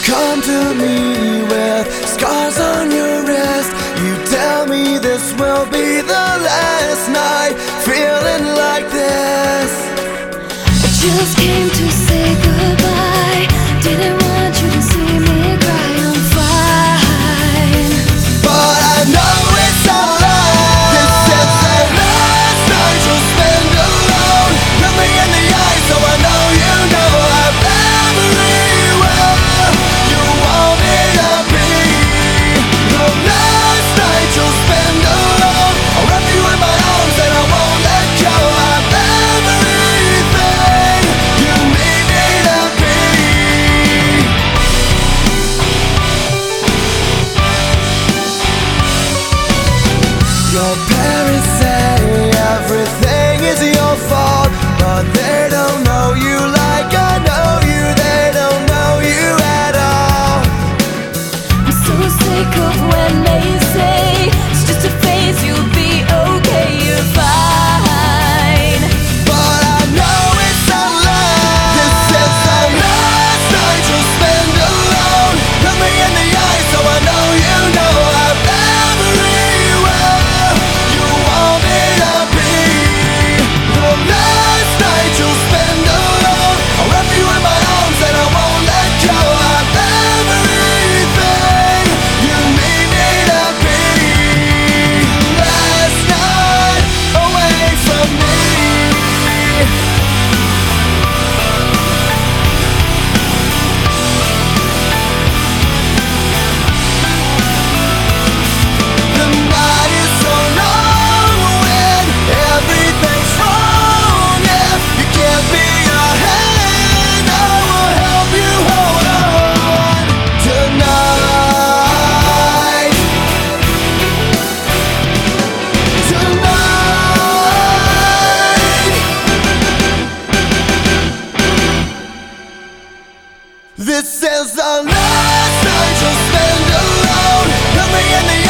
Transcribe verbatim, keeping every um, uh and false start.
come to me with scars on your wrist. You tell me this will be the last night feeling like this. I just came to say goodbye. Didn't want you to see me cry. I'm fine, but I know it's a lie. This is the last night you'll spend alone. Look me in the eye so I know you know I'm everywhere you want me to be. The last night you'll spend alone. I'll wrap you in my arms and I won't let go. I'm everything you need me to be. Your parents say everything is your fault, but they don't know you like I know you. They don't know you at all. I'm so sick of when they say it's just a phase, you'll be okay, you're fine. But I know it's a lie. This is the last night you'll spend alone. Look me in the eye so I know you know I'm everywhere you want me to be. The last night you'll spend alone. I'll wrap you in my arms and I won't let go. I'm everything you need me to be. Last night away from me. The night is so long when everything's wrong. If you give me your hand, I will help you hold on tonight. Tonight. This is the last night you'll spend alone. Look me in the